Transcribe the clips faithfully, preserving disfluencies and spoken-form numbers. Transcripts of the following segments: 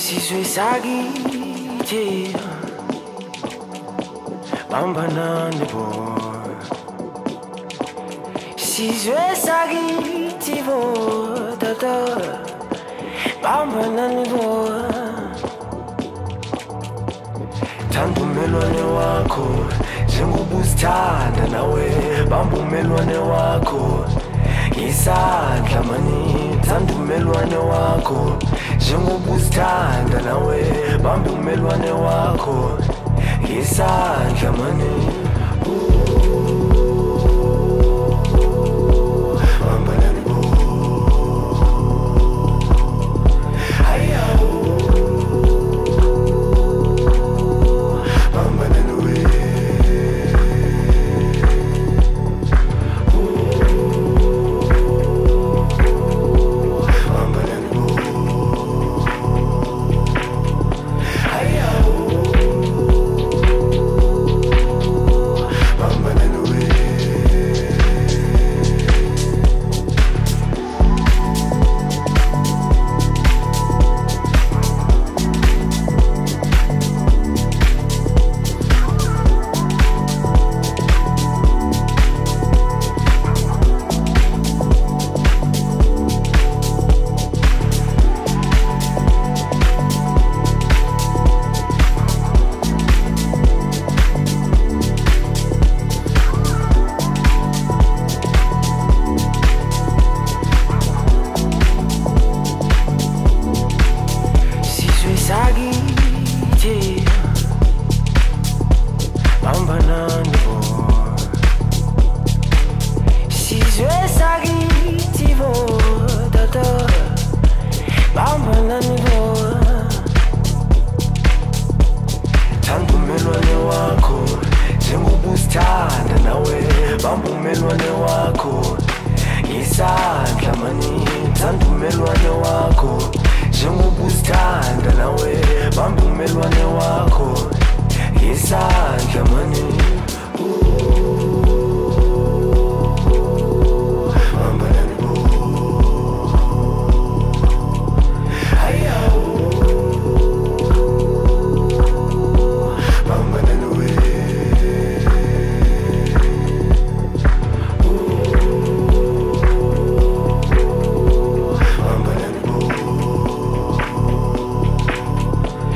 Sizwe sagithi bambanani bo Sizwe sagithi bo tata bambanani bo Thanda umelwane wakho njengobusithanda nawe bamba umelwane wakho ngisandla mani thanda umelwane wakho njengobusithanda nawe bamba umelwane wakho ngisandla mani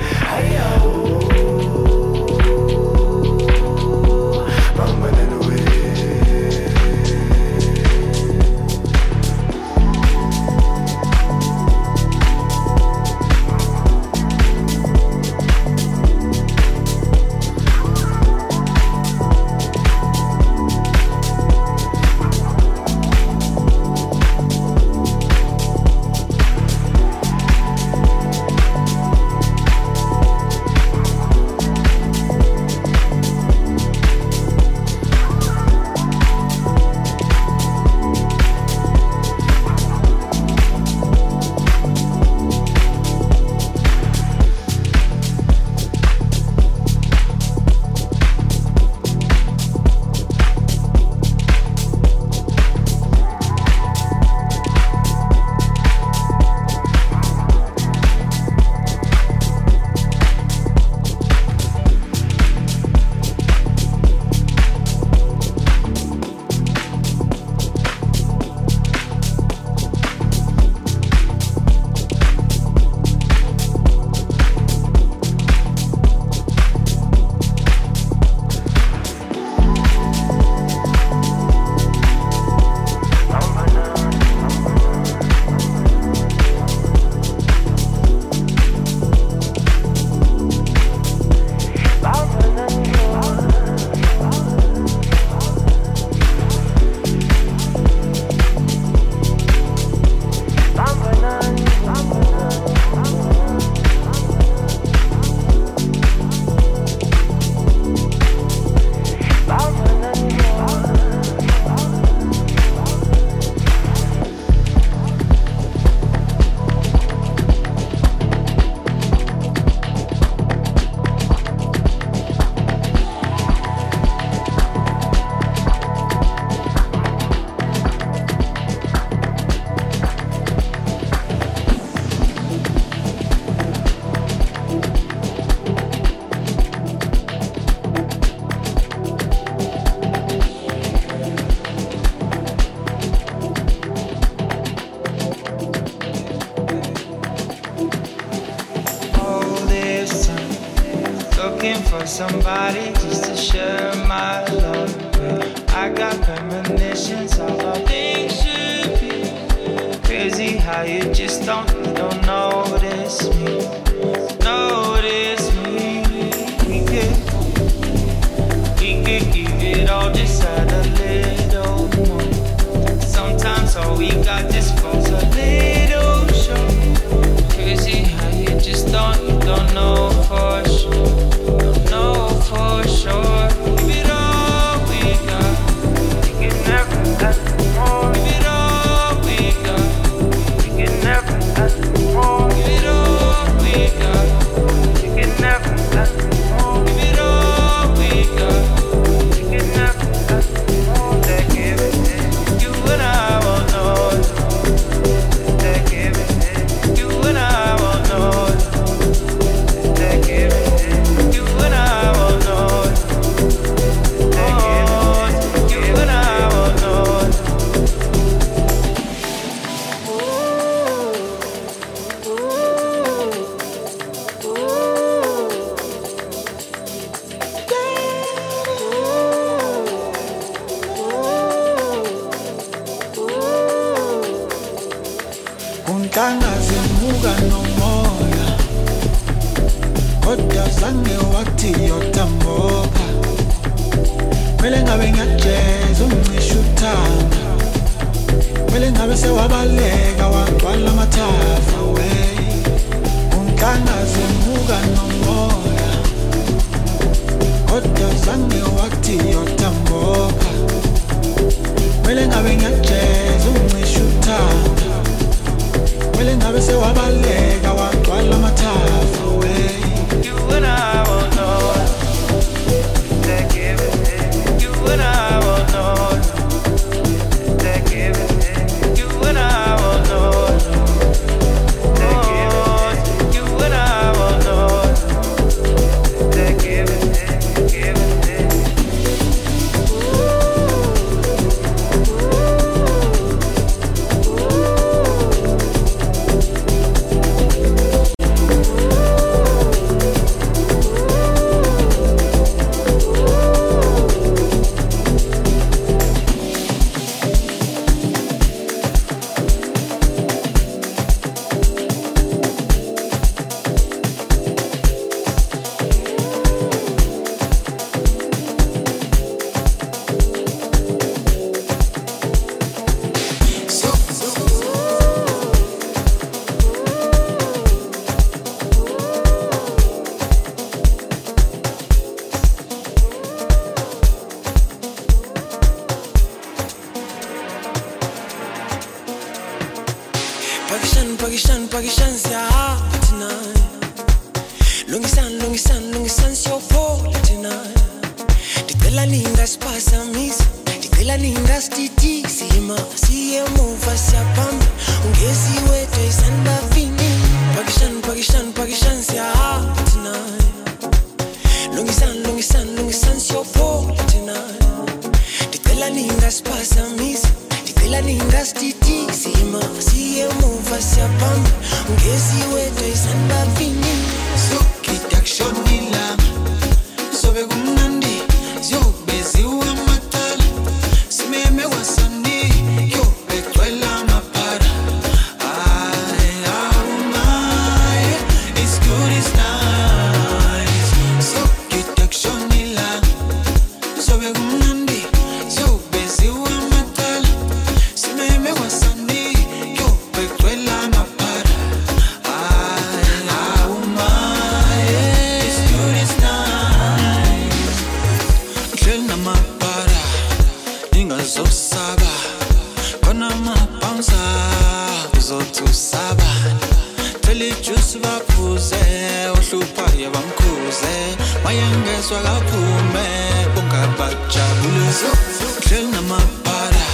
Bamba somebody just to share my love with. I got premonitions of how things should be. Crazy how you just don't, you don't notice me. Notice me. We could, we could give it all, just add a little more. Sometimes all we got just falls a little short. Crazy how you just don't, you don't know for sure. Don't know for sure. Give it all we got. We can never ask for more. Give it all we got. We can never ask for more. Give it all we got. We can never ask for more. Give it all we got. We can never ask for more. Take everything. You and I won't know. Take everything. You and I won't know. Take everything. You and I won't know. Take everything. You and I won't know. Untangazimuka nomoya kodwa zange wathi yotamboka Mele ngabe ngiyajeza ungisho uthanda Mele ngabe sewabaleka wagcwala amathafa wey Untangazimuka nomoya kodwa zange wathi yotamboka Mele ngabe ngiyajeza ungisho uthanda Mele ngabe sewabaleka wagcwala amathafa wey You and I won't know. Take everything. You and I won't know. Take everything. You and I won't know. Take everything. You and I won't know. Take everything. Everything. Pakistan, Pakistan, Pakistan siyahamba tonight. Lungisan, lungisan, lungisan siyophola tonight. Dicela ningasiphasamisa, dicela ningasitithisi ma siye emuva siyabamba. Ungezi wedwa isandavini. Pakistan, Pakistan, Pakistan siyahamba tonight. Lungisan, lungisan, lungisan siyophola tonight. Dicela ningasiphasamisa, dicela ningasitithisi ma siye emuva siyabamba. Ungezi wedwa isandavini. Sokita kushonila Sobe kumnandi Zobe ziwa matala Simeme wasani Yobe kwela mapara Ay, oh my It's good, it's nice Sokita kushonila Sobe kumnandi Zobe ziwa matala Simeme wasani Yobe kwela mapara Ay, oh my It's good, it's nice Nhleli mapara Ningazosaba Kona mapanza Uzothusaba Teli juice baphuze Uhlupha yabamkhuze Mayengezwa kaphume Ungabajabule Nhleli mapara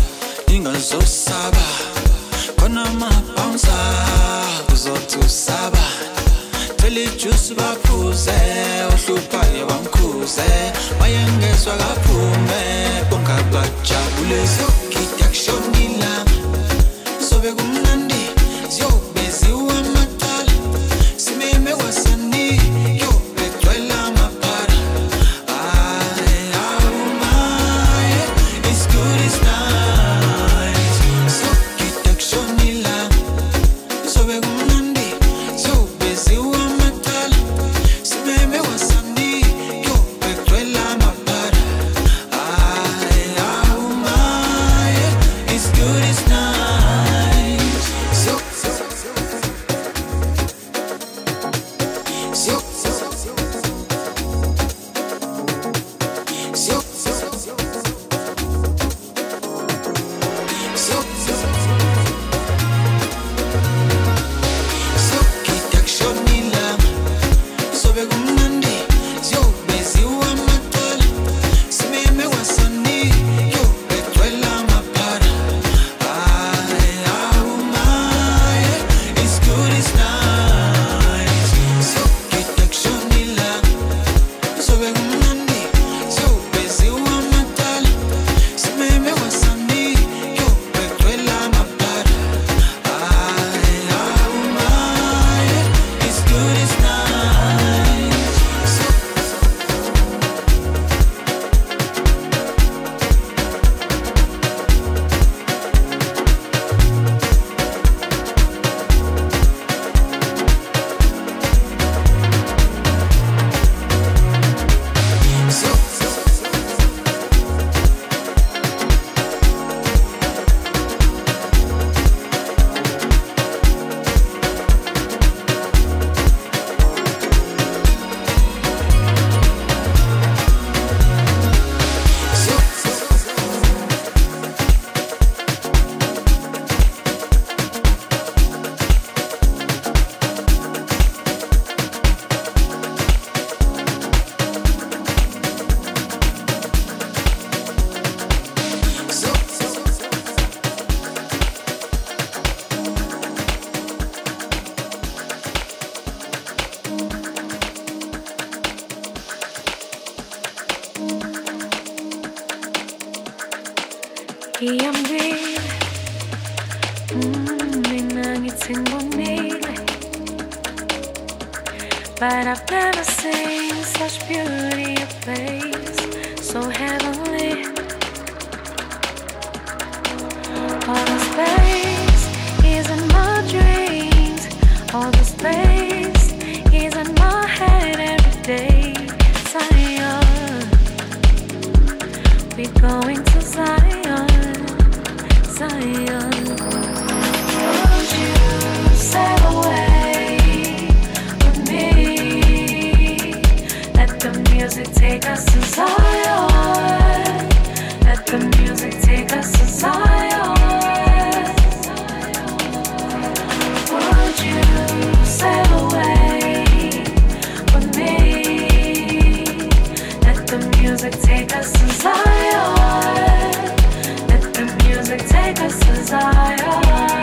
Ningazosaba Kona mapanza Uzothusaba Teli juice baphuze Uhlupha yabamkhuze Mayengezwa kaphume Ungabajabule Sokita kushonila Sobe kumnandi Zobe ziwa matala Simeme wasani Yobe kwela mapara Iyambile, mm, mina ngithi ngibonile, but I've never seen such beauty, a place so heavenly. All the space is in my dreams, all the space is in my head every day. Zion, we're going to Zion, Zion. Won't you sail away with me? Let the music take us to Zion. Let the music take us to Zion. Won't you sail away with me? Let the music take us to Zion. Let the music take us to Zion.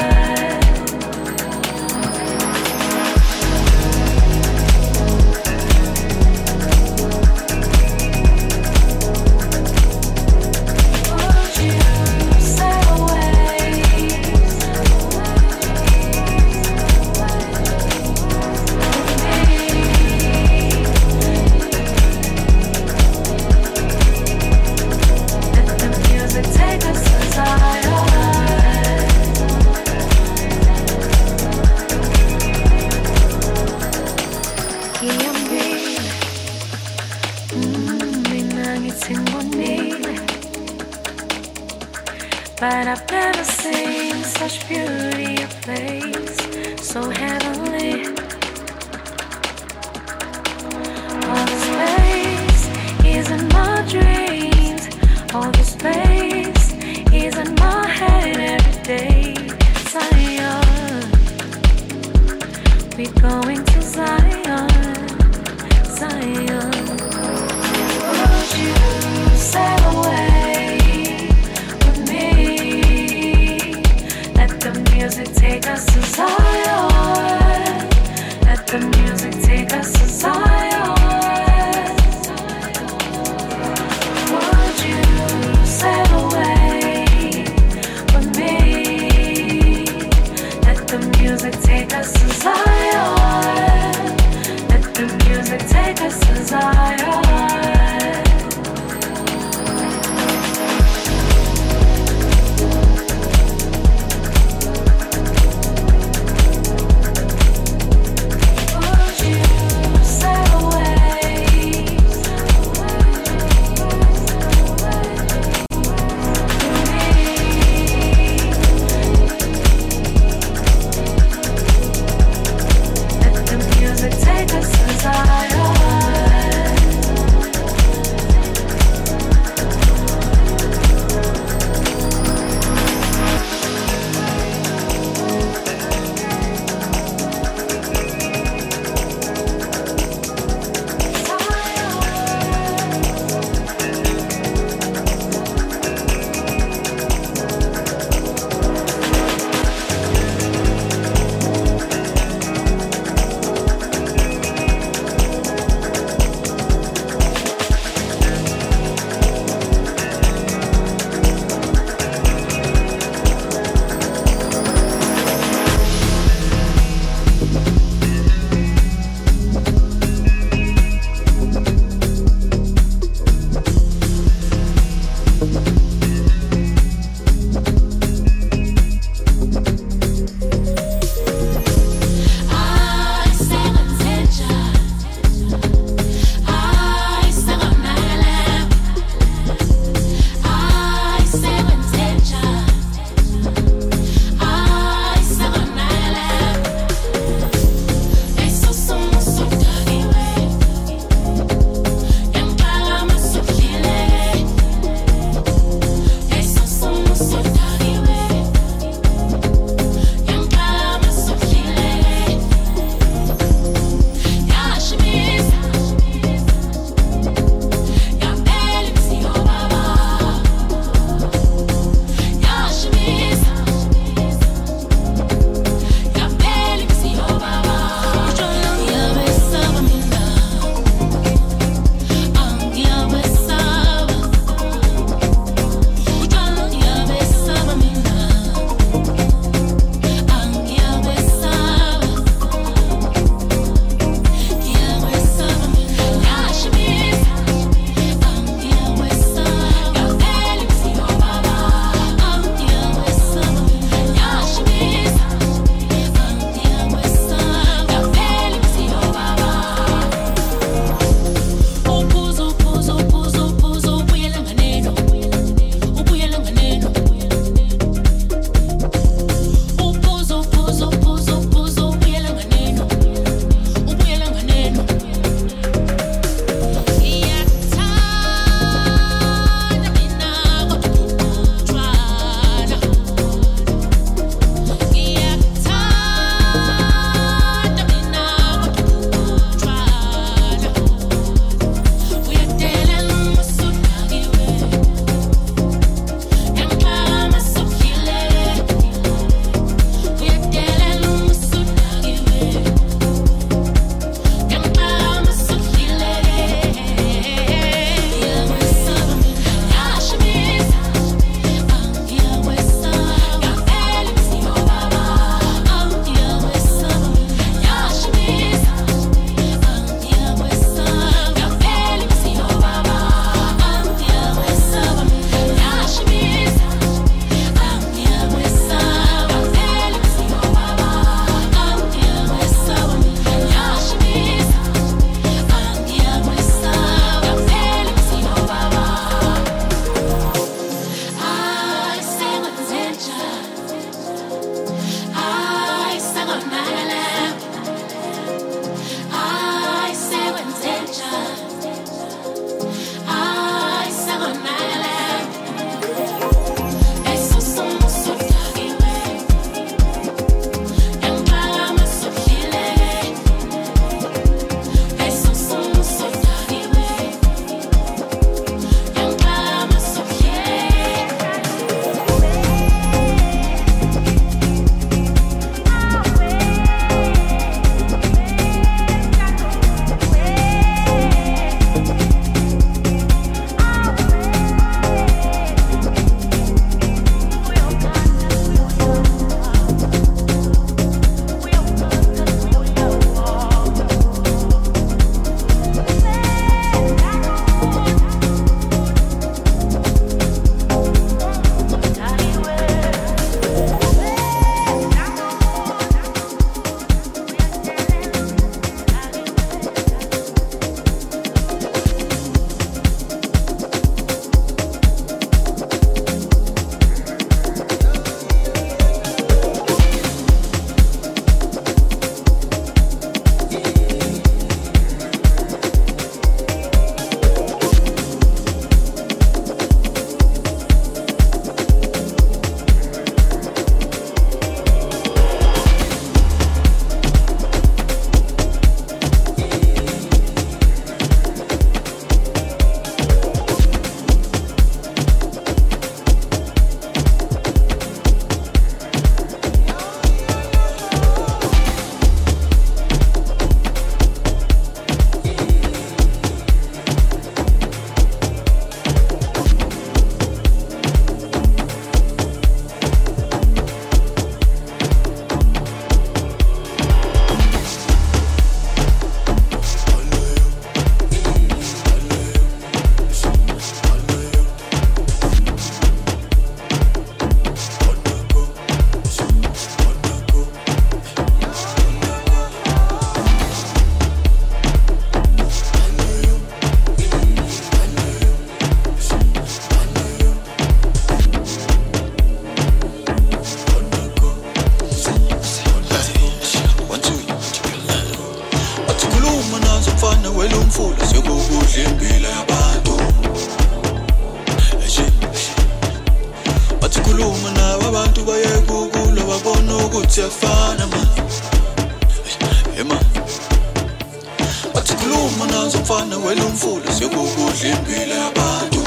But I've never seen such beauty, a place so heavenly. All the space is in my dreams, all the space is in my head every day. Zion, we're going to Zion, Zion. Won't you sail away with me? Let the music take us to Zion. Let the music take us to Zion. Won't you khuluma nawe abantu bayekukulo babona ukuthi yafana man hey man bathi khuluma nazo mfana wena umfula sekukudla impilo yabantu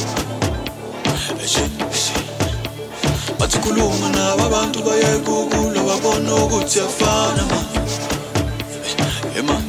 eshe eshe bathi khuluma nawe abantu bayekukulo babona ukuthi yafana man hey man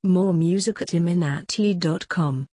More music at iminati dot com.